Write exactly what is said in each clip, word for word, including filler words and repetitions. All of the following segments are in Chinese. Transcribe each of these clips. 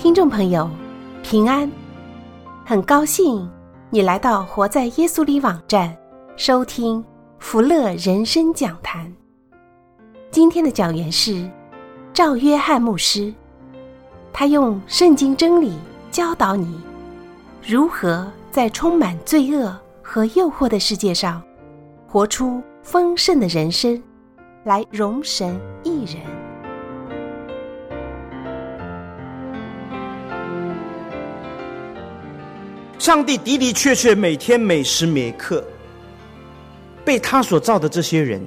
听众朋友，平安，很高兴你来到活在耶稣里网站收听福乐人生讲坛。今天的讲员是赵约翰牧师，他用圣经真理教导你如何在充满罪恶和诱惑的世界上活出丰盛的人生，来荣神益人。 上帝的的确确每天每时每刻被他所造的这些人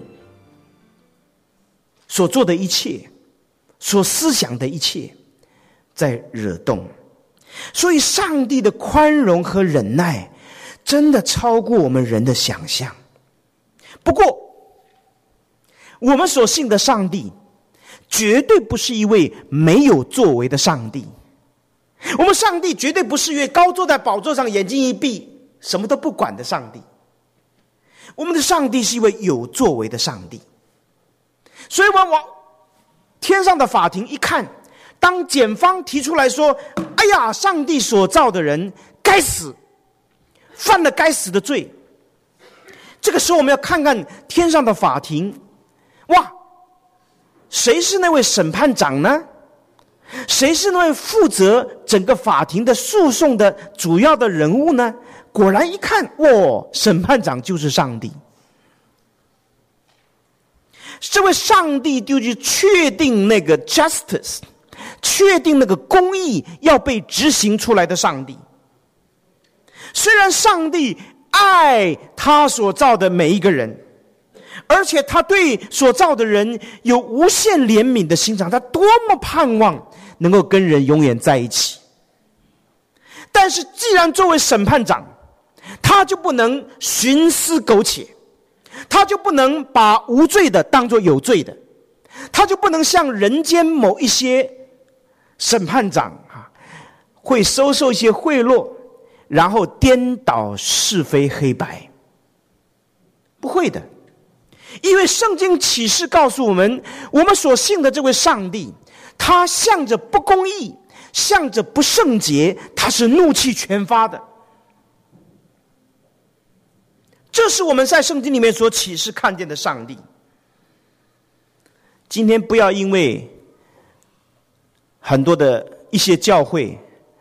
所做的一切，所思想的一切在惹动，所以上帝的宽容和忍耐真的超过我们人的想象。不过我们所信的上帝绝对不是一位没有作为的上帝，我们上帝绝对不是一位高坐在宝座上眼睛一闭什么都不管的上帝，我们的上帝是一位有作为的上帝。所以我们往天上的法庭一看，当检方提出来说，哎呀，上帝所造的人该死，犯了该死的罪，这个时候我们要看看天上的法庭，哇，谁是那位审判长呢？谁是那位负责整个法庭的诉讼的主要的人物呢？果然一看，哇，审判长就是上帝。这位上帝就去确定那个 justice， 确定那个公义要被执行出来的上帝。虽然上帝爱他所造的每一个人，而且他对所造的人有无限怜悯的心肠，他多么盼望能够跟人永远在一起。但是既然作为审判长，他就不能徇私苟且，他就不能把无罪的当作有罪的，他就不能像人间某一些审判长会收受一些贿赂，然后颠倒是非黑白。不会的，因为圣经启示告诉我们，我们所信的这位上帝，他向着不公义，向着不圣洁，他是怒气全发的。这是我们在圣经里面所启示看见的上帝。今天不要因为很多的一些教会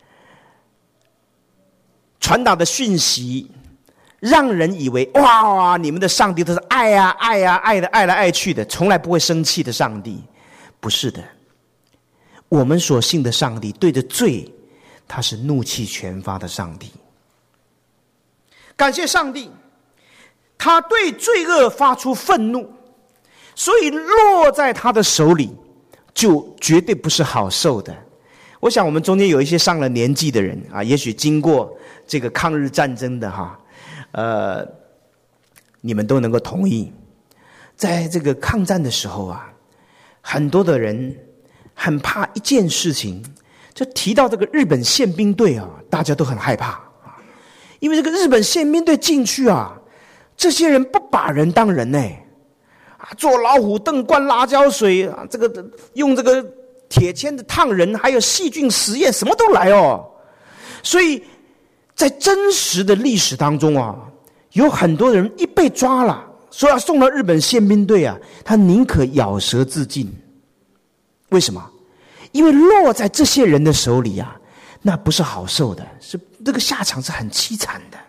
传达的讯息，让人以为哇哇，你们的上帝都是爱啊爱啊爱的爱来爱去的，从来不会生气的上帝。不是的，我们所信的上帝对着罪，他是怒气全发的上帝。感谢上帝，他对罪恶发出愤怒，所以落在他的手里就绝对不是好受的。我想我们中间有一些上了年纪的人啊，也许经过这个抗日战争的哈，呃，你们都能够同意，在这个抗战的时候啊，很多的人很怕一件事情，就提到这个日本宪兵队啊，大家都很害怕啊，因为这个日本宪兵队进去啊，这些人不把人当人呢，啊，做老虎凳、灌辣椒水啊，这个用这个铁签子烫人，还有细菌实验，什么都来哦。所以在真实的历史当中啊，有很多人一被抓了，说要送到日本宪兵队啊，他宁可咬舌自尽。为什么？因为落在这些人的手里啊，那不是好受的，是这个下场是很凄惨的。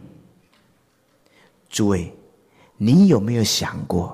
诸位，你有没有想过，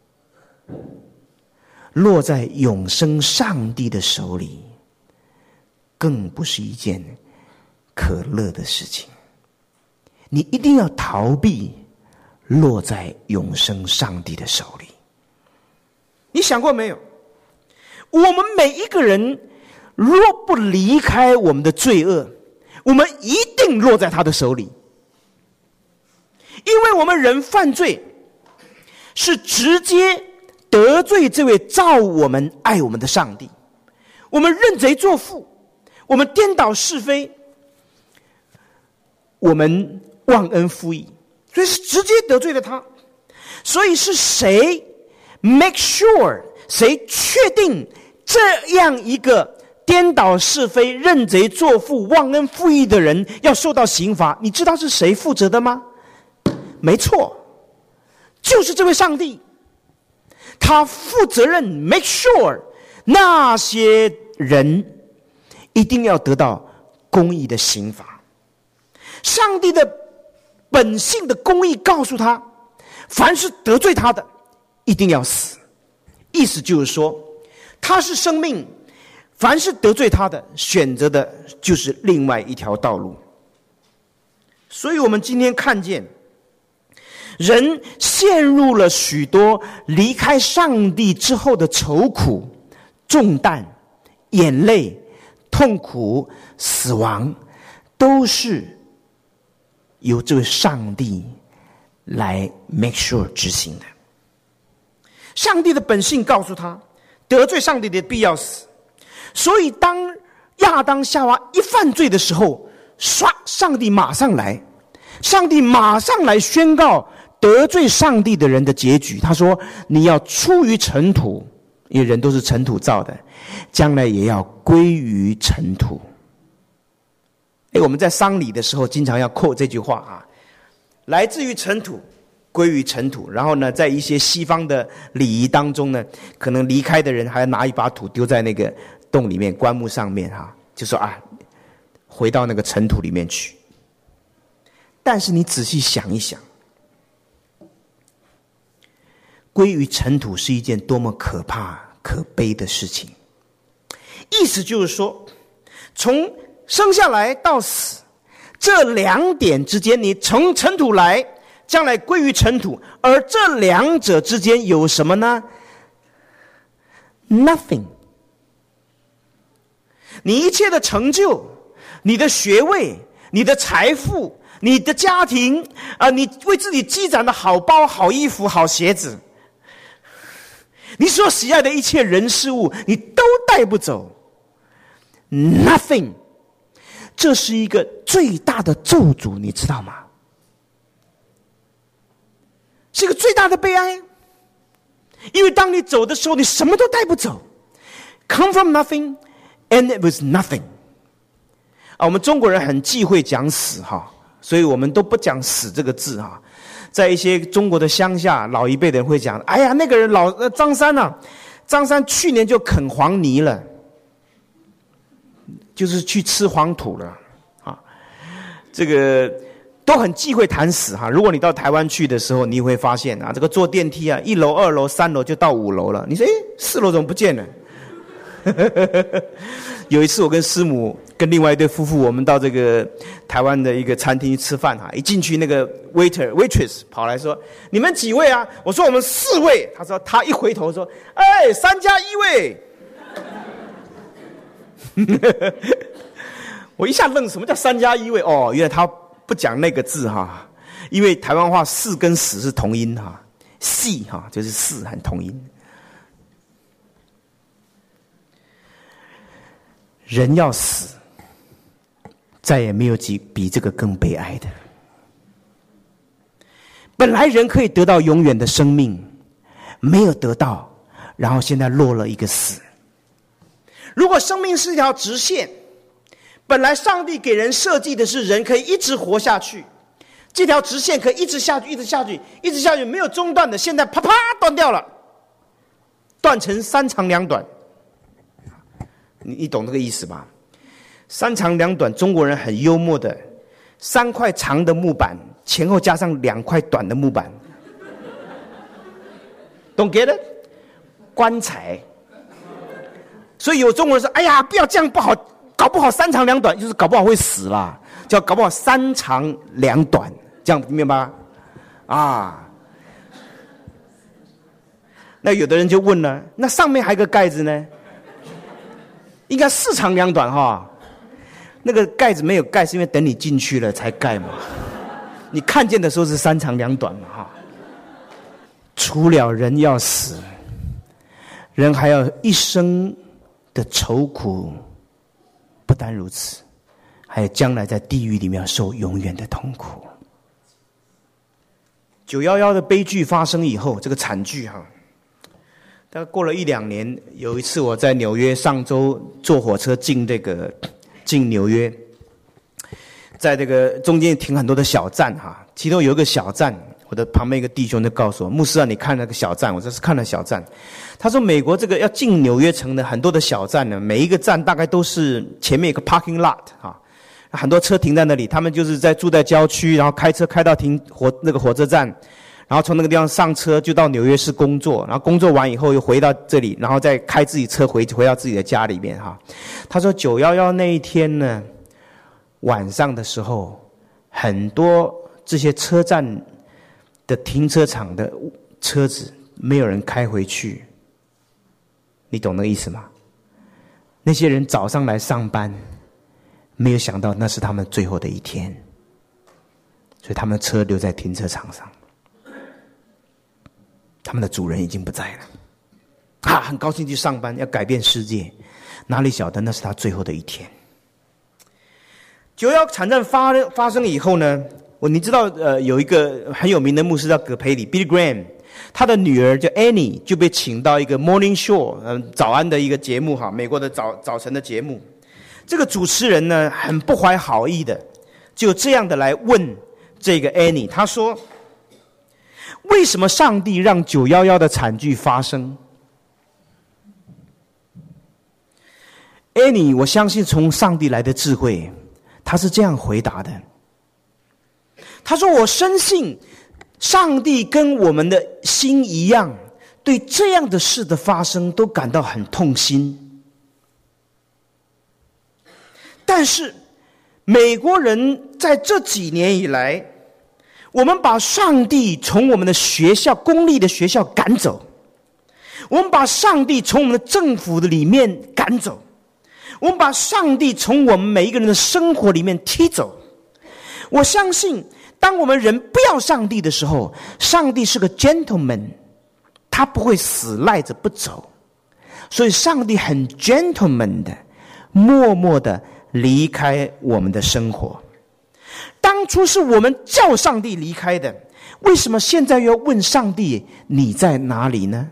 落在永生上帝的手里，更不是一件可乐的事情。你一定要逃避落在永生上帝的手里。你想过没有？我们每一个人若不离开我们的罪恶，我们一定落在他的手里。因为我们人犯罪是直接得罪这位造我们爱我们的上帝，我们认贼作父，我们颠倒是非，我们忘恩负义，所以是直接得罪了他。所以是谁 make sure， 谁确定这样一个颠倒是非、认贼作父、忘恩负义的人要受到刑罚，你知道是谁负责的吗？没错，就是这位上帝。他负责任 make sure 那些人一定要得到公义的刑罚。上帝的本性的公义告诉他，凡是得罪他的一定要死。意思就是说，他是生命，凡是得罪他的，选择的就是另外一条道路。所以我们今天看见人陷入了许多离开上帝之后的愁苦、重担、眼泪、痛苦、死亡，都是由这位上帝来 make sure 执行的。上帝的本性告诉他，得罪上帝的必要死。所以当亚当夏娃一犯罪的时候，唰，上帝马上来，上帝马上来宣告得罪上帝的人的结局。他说，你要出于尘土，因为人都是尘土造的，将来也要归于尘土。诶，我们在丧礼的时候经常要quote这句话啊，来自于尘土，归于尘土。然后呢，在一些西方的礼仪当中呢，可能离开的人还要拿一把土丢在那个洞里面，棺木上面哈，就说啊，回到那个尘土里面去。但是你仔细想一想，归于尘土是一件多么可怕可悲的事情。意思就是说，从生下来到死这两点之间，你从尘土来，将来归于尘土，而这两者之间有什么呢？ Nothing。 你一切的成就，你的学位，你的财富，你的家庭啊、呃，你为自己积攒的好包、好衣服、好鞋子，你所喜爱的一切人事物，你都带不走。 Nothing。 这是一个最大的咒诅，你知道吗？是一个最大的悲哀。因为当你走的时候，你什么都带不走。 Come from nothing and it was nothing。 啊，我们中国人很忌讳讲死哈，所以我们都不讲死这个字哈。在一些中国的乡下，老一辈的人会讲，哎呀，那个人老呃张三啊，张三去年就啃黄泥了，就是去吃黄土了啊。这个都很忌讳谈死哈。如果你到台湾去的时候，你会发现啊，这个坐电梯啊，一楼、二楼、三楼就到五楼了。你说，哎，四楼怎么不见了？有一次我跟师母跟另外一对夫妇，我们到这个台湾的一个餐厅吃饭哈，一进去那个 waiter waitress 跑来说，你们几位啊？我说我们四位。他说他一回头说，哎，三加一位。我一下愣，什么叫三加一位？哦，原来他不讲那个字哈，因为台湾话四跟死是同音哈，细哈就是四很同音。人要死，再也没有比这个更悲哀的。本来人可以得到永远的生命，没有得到，然后现在落了一个死。如果生命是一条直线，本来上帝给人设计的是人可以一直活下去，这条直线可以一直下去，一直下去，一直下去，没有中断的，现在啪啪断掉了，断成三长两短。你你懂这个意思吧？三长两短，中国人很幽默的，三块长的木板前后加上两块短的木板，懂 get it？ 棺材。所以有中国人说：“哎呀，不要这样不好，搞不好三长两短，就是搞不好会死啦，叫搞不好三长两短，这样明白吗？”啊，那有的人就问了：“那上面还有个盖子呢？”应该四长两短哈，那个盖子没有盖，是因为等你进去了才盖嘛。你看见的时候是三长两短嘛哈。除了人要死，人还要一生的愁苦。不单如此，还有将来在地狱里面要受永远的痛苦。九一一的悲剧发生以后，这个惨剧哈， 大概过了一两年，有一次我在纽约，上周坐火车进这个进纽约，在这个中间停很多的小站哈，其中有一个小站，我的旁边一个弟兄就告诉我，牧师啊，你看那个小站，我这是看了小站。他说美国这个要进纽约城的很多的小站呢，每一个站大概都是前面有个 parking lot 哈，很多车停在那里，他们就是在住在郊区，然后开车开到停火那个火车站。然后从那个地方上车就到纽约市工作，然后工作完以后又回到这里，然后再开自己车回回到自己的家里面哈。他说九一一那一天呢，晚上的时候，很多这些车站的停车场的车子没有人开回去，你懂那个意思吗？那些人早上来上班，没有想到那是他们最后的一天，所以他们的车留在停车场上。他们的主人已经不在了，啊，很高兴去上班，要改变世界，哪里晓得那是他最后的一天。九一一惨战发发生以后呢，我你知道，呃，有一个很有名的牧师叫葛培理 （Billy Graham）， 他的女儿叫 Annie 就被请到一个 Morning Show， 嗯、呃，早安的一个节目哈，美国的早早晨的节目。这个主持人呢，很不怀好意的，就这样的来问这个 Annie， 他说，为什么上帝让九一一的惨剧发生？ Annie， 我相信从上帝来的智慧，他是这样回答的。他说，我深信上帝跟我们的心一样，对这样的事的发生都感到很痛心。但是美国人在这几年以来，我们把上帝从我们的学校，公立的学校赶走，我们把上帝从我们的政府的里面赶走，我们把上帝从我们每一个人的生活里面踢走。我相信当我们人不要上帝的时候，上帝是个 gentleman， 他不会死赖着不走，所以上帝很 gentleman 的默默的离开我们的生活。当初是我们叫上帝离开的，为什么现在又要问上帝你在哪里呢？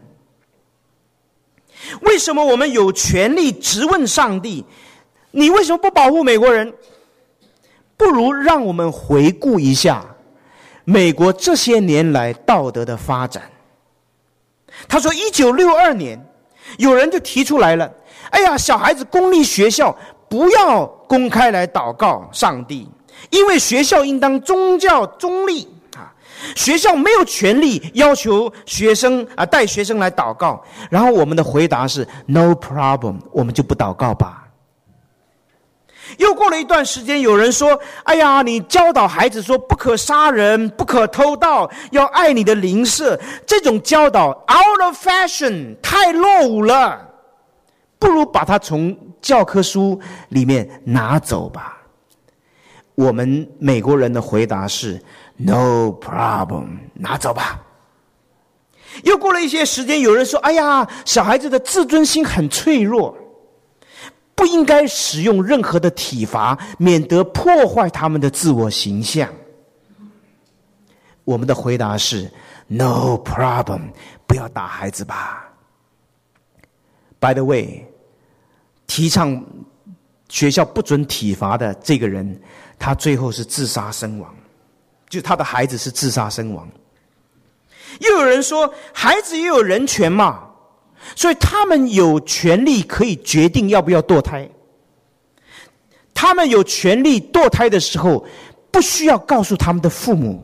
为什么我们有权利质问上帝，你为什么不保护美国人？不如让我们回顾一下美国这些年来道德的发展。他说一九六二年有人就提出来了，哎呀，小孩子公立学校不要公开来祷告上帝，因为学校应当宗教中立啊，学校没有权利要求学生啊带学生来祷告。然后我们的回答是 No problem， 我们就不祷告吧。又过了一段时间，有人说，哎呀，你教导孩子说不可杀人，不可偷盗，要爱你的邻舍，这种教导 out of fashion， 太落伍了，不如把它从教科书里面拿走吧。我们美国人的回答是 No problem， 拿走吧。又过了一些时间，有人说，哎呀，小孩子的自尊心很脆弱，不应该使用任何的体罚，免得破坏他们的自我形象。我们的回答是 No problem， 不要打孩子吧。 By the way， 提倡学校不准体罚的这个人，他最后是自杀身亡，就他的孩子是自杀身亡。又有人说，孩子也有人权嘛，所以他们有权利可以决定要不要堕胎。他们有权利堕胎的时候，不需要告诉他们的父母。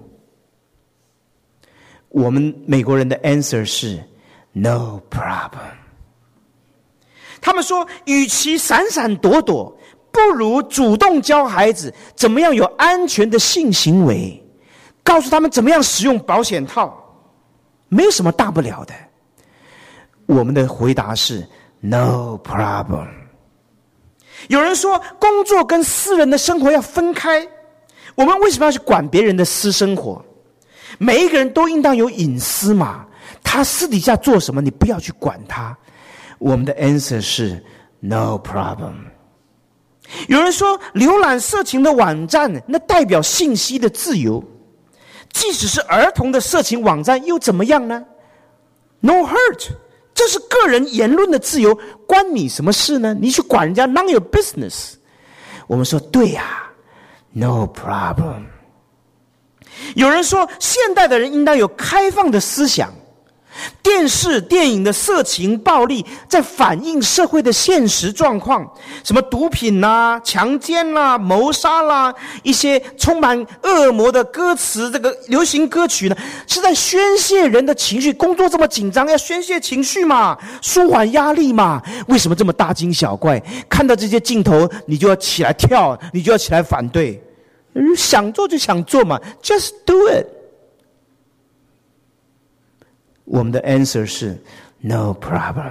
我们美国人的 answer 是 No problem。他们说，与其闪闪躲躲，不如主动教孩子怎么样有安全的性行为，告诉他们怎么样使用保险套，没有什么大不了的。我们的回答是 No problem。 有人说工作跟私人的生活要分开，我们为什么要去管别人的私生活？每一个人都应当有隐私嘛，他私底下做什么你不要去管他。我们的 answer 是 No problem。 有人说浏览色情的网站那代表信息的自由，即使是儿童的色情网站又怎么样呢？ No hurt， 这是个人言论的自由，关你什么事呢？你去管人家 none your business。 我们说对呀、啊、，no problem。 有人说现代的人应当有开放的思想，电视电影的色情暴力在反映社会的现实状况，什么毒品啦、强奸啦、谋杀啦，一些充满恶魔的歌词，这个流行歌曲呢，是在宣泄人的情绪。工作这么紧张，要宣泄情绪嘛，舒缓压力嘛。为什么这么大惊小怪？看到这些镜头，你就要起来跳，你就要起来反对。想做就想做嘛 ，just do it。我们的 answer 是 no problem。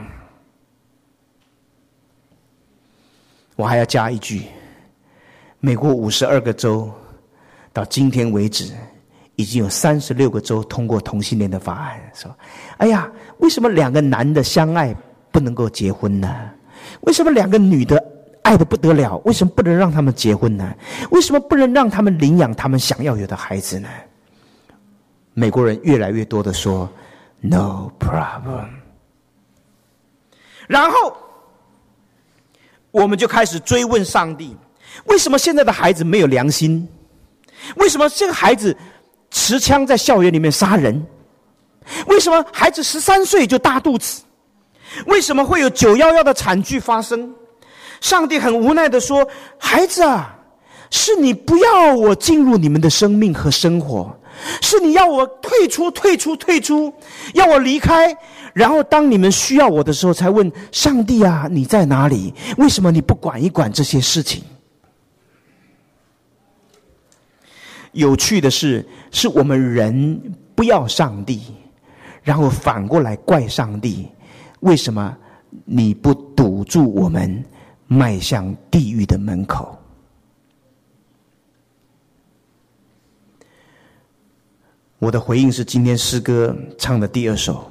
我还要加一句，美国五十二个州到今天为止已经有三十六个州通过同性恋的法案，说哎呀，为什么两个男的相爱不能够结婚呢？为什么两个女的爱得不得了，为什么不能让他们结婚呢？为什么不能让他们领养他们想要有的孩子呢？美国人越来越多的说No problem。 然后我们就开始追问上帝，为什么现在的孩子没有良心？为什么这个孩子持枪在校园里面杀人？为什么孩子十三岁就大肚子？为什么会有九一一的惨剧发生？上帝很无奈地说，孩子啊，是你不要我进入你们的生命和生活，是你要我退出退出退出，要我离开，然后当你们需要我的时候才问上帝啊，你在哪里？为什么你不管一管这些事情？有趣的是，是我们人不要上帝，然后反过来怪上帝，为什么你不堵住我们迈向地狱的门口？我的回应是今天诗歌唱的第二首。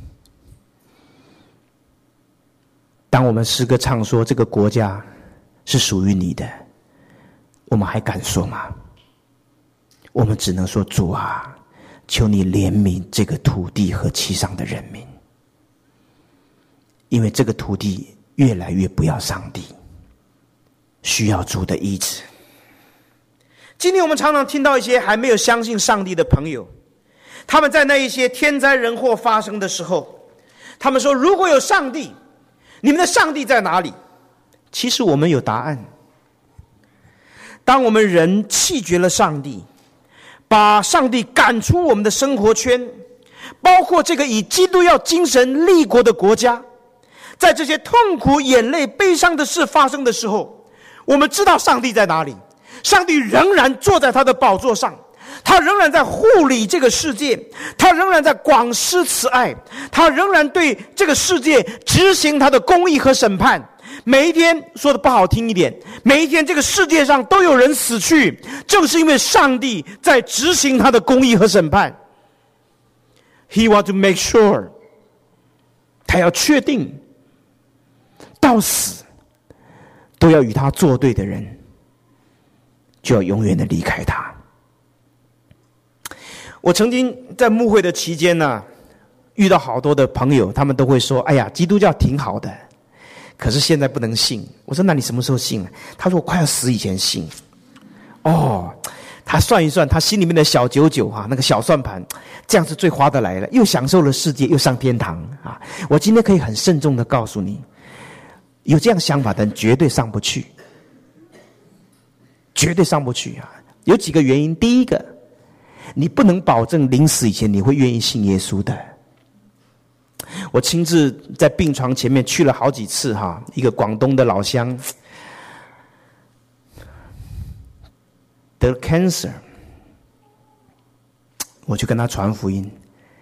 当我们诗歌唱说这个国家是属于你的，我们还敢说吗？我们只能说，主啊，求你怜悯这个土地和其上的人民，因为这个土地越来越不要上帝，需要主的医治。今天我们常常听到一些还没有相信上帝的朋友，他们在那一些天灾人祸发生的时候，他们说，如果有上帝，你们的上帝在哪里？其实我们有答案。当我们人弃绝了上帝，把上帝赶出我们的生活圈，包括这个以基督教精神立国的国家，在这些痛苦、眼泪、悲伤的事发生的时候，我们知道上帝在哪里。上帝仍然坐在他的宝座上，他仍然在护理这个世界，他仍然在广施慈爱，他仍然对这个世界执行他的公义和审判。每一天，说的不好听一点，每一天这个世界上都有人死去，正是因为上帝在执行他的公义和审判。 He wants to make sure， 他要确定到死都要与他作对的人就要永远的离开他。我曾经在牧会的期间呢、啊，遇到好多的朋友，他们都会说，哎呀，基督教挺好的，可是现在不能信。我说，那你什么时候信？他说，我快要死以前信。哦，他算一算，他心里面的小九九啊，那个小算盘，这样是最划得来了，又享受了世界，又上天堂啊！我今天可以很慎重的告诉你，有这样想法的人绝对上不去，绝对上不去啊！有几个原因，第一个，你不能保证临死以前你会愿意信耶稣的。我亲自在病床前面去了好几次哈，一个广东的老乡得了 cancer， 我去跟他传福音，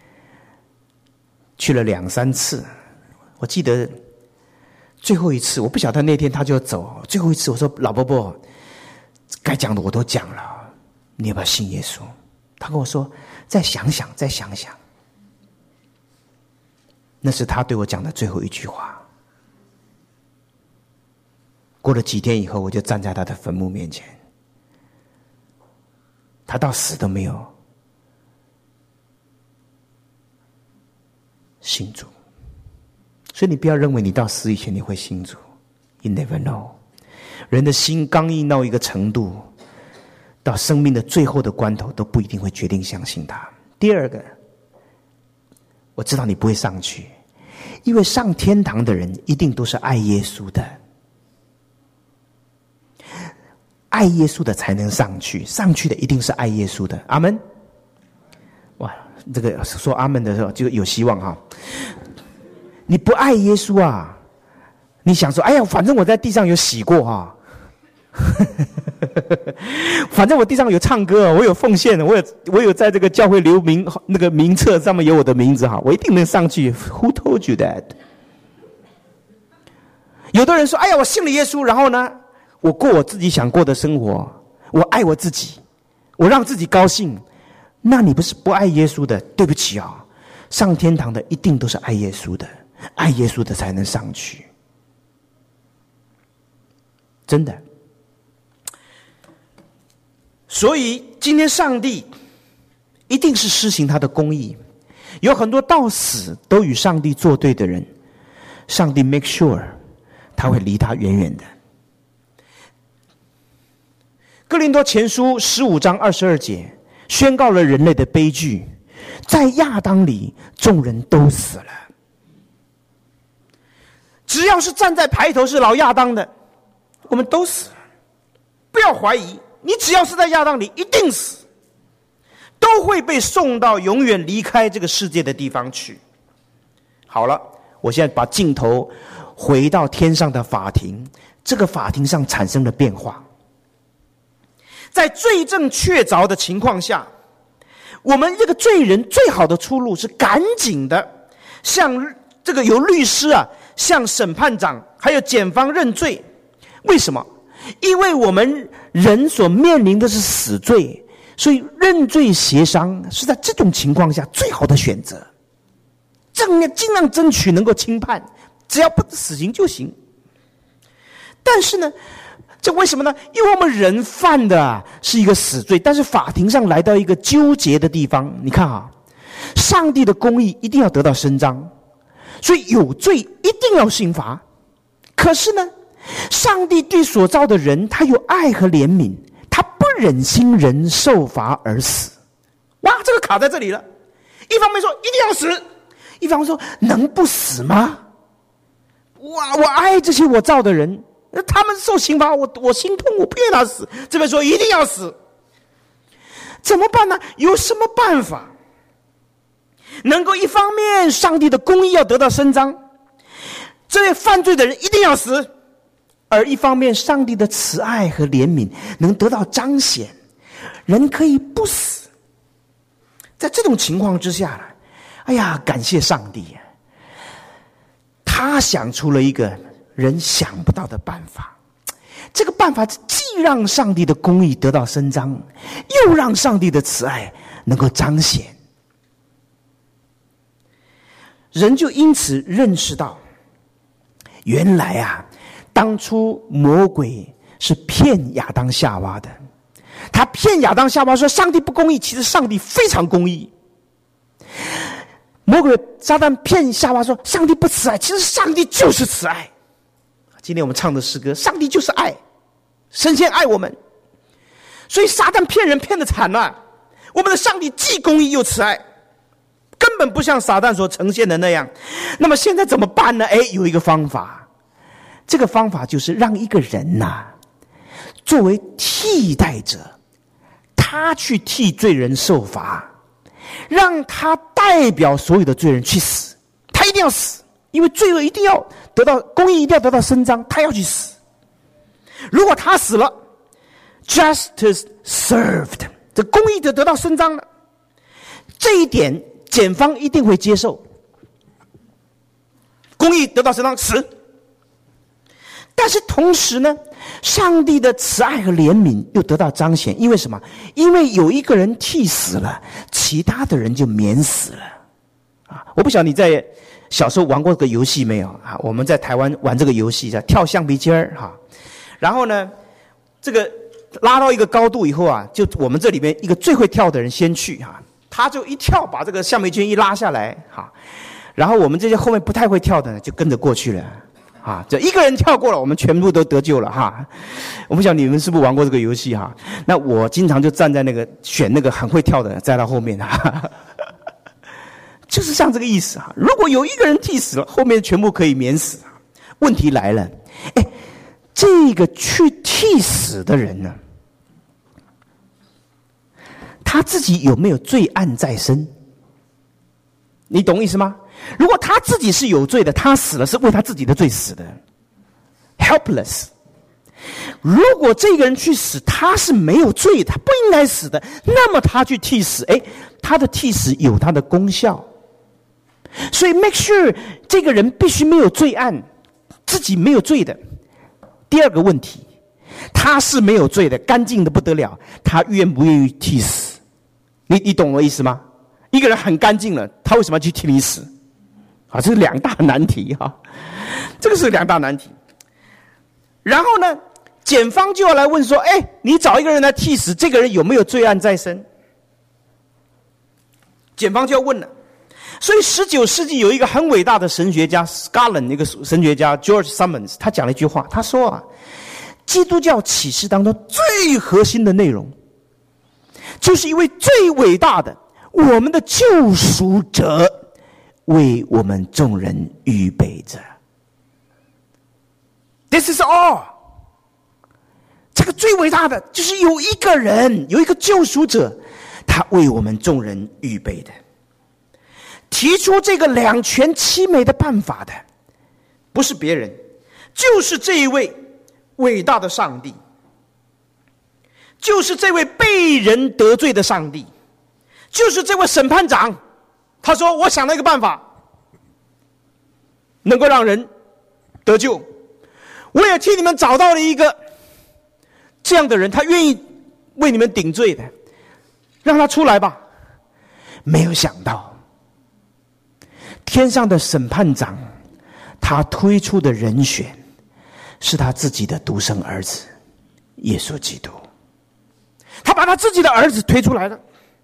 去了两三次。我记得最后一次，我不晓得那天他就要走，最后一次我说，老伯伯，该讲的我都讲了，你要不要信耶稣？他跟我说，再想想，再想想。那是他对我讲的最后一句话。过了几天以后，我就站在他的坟墓面前，他到死都没有信主。 所以你不要认为你到死以前你会信主， You never know。 人的心刚硬到一个程度，到生命的最后的关头都不一定会决定相信他。第二个，我知道你不会上去，因为上天堂的人一定都是爱耶稣的，爱耶稣的才能上去，上去的一定是爱耶稣的。阿们。哇，这个说阿们的时候就有希望哈。你不爱耶稣啊，你想说哎呀，反正我在地上有洗过哈，反正我地上有唱歌，我有奉献，我有我有在这个教会留名那个名册上面有我的名字哈，我一定能上去。 Who told you that？ 有的人说哎呀，我信了耶稣，然后呢我过我自己想过的生活，我爱我自己，我让自己高兴，那你不是不爱耶稣的。对不起啊，上天堂的一定都是爱耶稣的，爱耶稣的才能上去，真的。所以今天上帝一定是施行他的公义，有很多到死都与上帝作对的人，上帝 make sure 他会离他远远的。哥林多前书十五章二十二节宣告了人类的悲剧，在亚当里众人都死了。只要是站在排头是老亚当的，我们都死了。不要怀疑，你只要是在亚当里一定死，都会被送到永远离开这个世界的地方去。好了，我现在把镜头回到天上的法庭，这个法庭上产生了变化。在罪证确凿的情况下，我们这个罪人最好的出路是赶紧的向这个有律师啊，向审判长还有检方认罪。为什么？因为我们人所面临的是死罪，所以认罪协商是在这种情况下最好的选择。尽量尽量争取能够轻判，只要不死刑就行。但是呢，这为什么呢？因为我们人犯的啊是一个死罪，但是法庭上来到一个纠结的地方。你看啊，上帝的公义一定要得到伸张，所以有罪一定要刑罚。可是呢，上帝对所造的人他有爱和怜悯，他不忍心人受罚而死。哇，这个卡在这里了。一方面说一定要死，一方面说能不死吗？哇，我爱这些我造的人，他们受刑罚，我我心痛，我不愿意他死。这边说一定要死，怎么办呢？有什么办法能够一方面上帝的公义要得到伸张，这位犯罪的人一定要死，而一方面上帝的慈爱和怜悯能得到彰显，人可以不死。在这种情况之下，哎呀，感谢上帝，他想出了一个人想不到的办法。这个办法既让上帝的公义得到伸张，又让上帝的慈爱能够彰显。人就因此认识到，原来啊，当初魔鬼是骗亚当夏娃的。他骗亚当夏娃说上帝不公义，其实上帝非常公义。魔鬼撒旦骗夏娃说上帝不慈爱，其实上帝就是慈爱。今天我们唱的诗歌，上帝就是爱，神仙爱我们。所以撒旦骗人骗得惨了，我们的上帝既公义又慈爱，根本不像撒旦所呈现的那样。那么现在怎么办呢？哎，有一个方法，这个方法就是让一个人呐、啊，作为替代者，他去替罪人受罚，让他代表所有的罪人去死。他一定要死，因为罪恶一定要得到公义，一定要得到伸张，他要去死。如果他死了， justice served， 这公义就得到伸张了。这一点检方一定会接受，公义得到伸张，死。但是同时呢，上帝的慈爱和怜悯又得到彰显。因为什么？因为有一个人替死了，其他的人就免死了啊！我不晓得你在小时候玩过这个游戏没有啊？我们在台湾玩这个游戏叫跳橡皮筋儿哈。然后呢，这个拉到一个高度以后啊，就我们这里面一个最会跳的人先去哈，他就一跳把这个橡皮筋一拉下来哈。 然后我们这些后面不太会跳的呢，就跟着过去了。啊，就一个人跳过了，我们全部都得救了哈。我不晓得你们是不是玩过这个游戏哈？那我经常就站在那个选那个很会跳的，在他后面哈，就是像这个意思哈。如果有一个人替死了，后面全部可以免死。问题来了，哎，这个去替死的人呢，他自己有没有罪案在身？你懂意思吗？如果他自己是有罪的，他死了是为他自己的罪死的 ，helpless。如果这个人去死，他是没有罪的，他不应该死的，那么他去替死，哎，他的替死有他的功效。所以 make sure 这个人必须没有罪案，自己没有罪的。第二个问题，他是没有罪的，干净的不得了，他愿不愿意替死？你你懂我意思吗？一个人很干净了，他为什么要去替你死？啊，这是两大难题哈、啊，这个是两大难题。然后呢，检方就要来问说：哎，你找一个人来替死，这个人有没有罪案在身？检方就要问了。所以十九世纪有一个很伟大的神学家 Scotland 一个神学家 George Simmons， 他讲了一句话，他说啊，基督教启示当中最核心的内容，就是一位最伟大的我们的救赎者为我们众人预备着。 This is all。 这个最伟大的就是有一个人，有一个救赎者，他为我们众人预备的。提出这个两全其美的办法的不是别人，就是这一位伟大的上帝，就是这位被人得罪的上帝，就是这位审判长。他说我想了一个办法能够让人得救，我也替你们找到了一个这样的人，他愿意为你们顶罪的，让他出来吧。没有想到天上的审判长他推出的人选是他自己的独生儿子耶稣基督，他把他自己的儿子推出来了。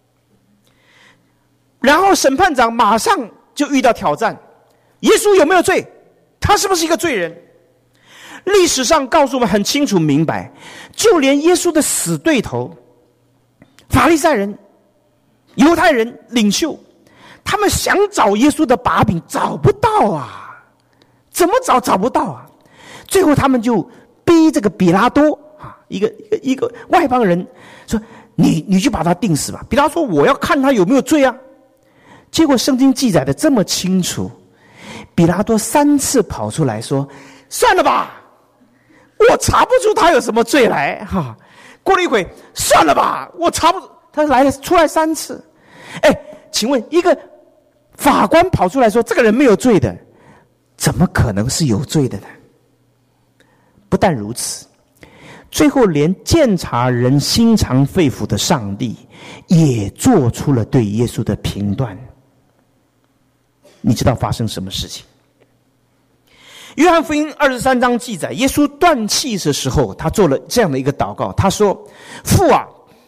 然后审判长马上就遇到挑战，耶稣有没有罪？他是不是一个罪人？历史上告诉我们很清楚明白，就连耶稣的死对头法利赛人、犹太人领袖，他们想找耶稣的把柄找不到啊，怎么找找不到啊？最后他们就逼这个比拉多啊，一个一个一个外邦人说：“你你去把他定死吧。”比拉多说：“我要看他有没有罪啊。”结果圣经记载的这么清楚，比拉多三次跑出来说：“算了吧，我查不出他有什么罪来。”哈，过了一会，算了吧，我查不出。他来了，出来三次。哎，请问一个法官跑出来说这个人没有罪的，怎么可能是有罪的呢？不但如此，最后连鉴察人心肠肺腑的上帝也做出了对耶稣的评断。你知道发生什么事情？约翰福音二十三章记载，耶稣断气的时候，他做了这样的一个祷告，他说：“父啊，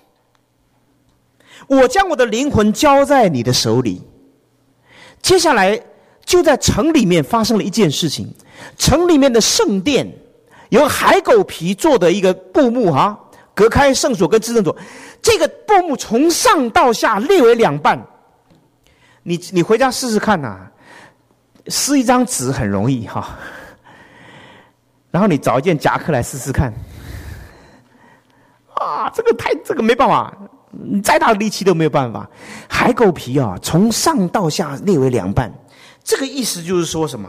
我将我的灵魂交在你的手里。”接下来就在城里面发生了一件事情，城里面的圣殿由海狗皮做的一个布幕哈，隔开圣所跟至圣所，这个布幕从上到下裂为两半。你你回家试试看呐、啊，撕一张纸很容易哈，然后你找一件夹克来试试看。啊，这个太这个没办法，你再大的力气都没有办法。海狗皮啊，从上到下裂为两半，这个意思就是说什么？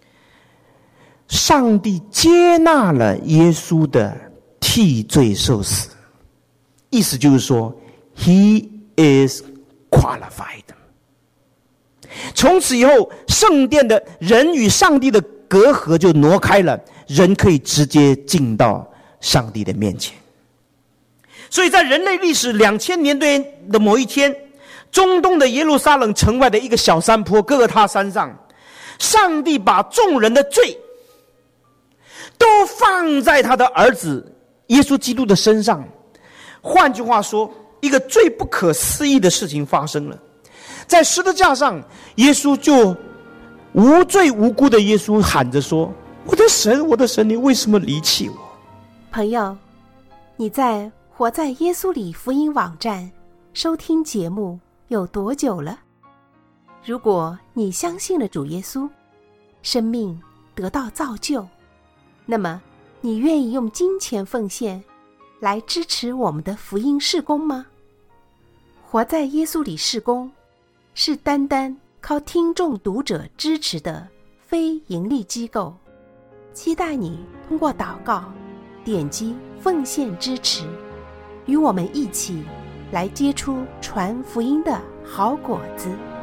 上帝接纳了耶稣的替罪受死，意思就是说 ，He is qualified。从此以后，圣殿的人与上帝的隔阂就挪开了，人可以直接进到上帝的面前。所以在人类历史两千年的某一天，中东的耶路撒冷城外的一个小山坡哥哥他山上，上帝把众人的罪都放在他的儿子耶稣基督的身上。换句话说，一个最不可思议的事情发生了。在十字架上，耶稣就无罪无辜的耶稣喊着说：我的神，我的神，你为什么离弃我？ 朋友，你在活在耶稣里福音网站收听节目有多久了？如果你相信了主耶稣，生命得到造就，那么你愿意用金钱奉献来支持我们的福音事工吗？活在耶稣里事工是单单靠听众读者支持的非盈利机构，期待你通过祷告点击奉献支持，与我们一起来结出传福音的好果子。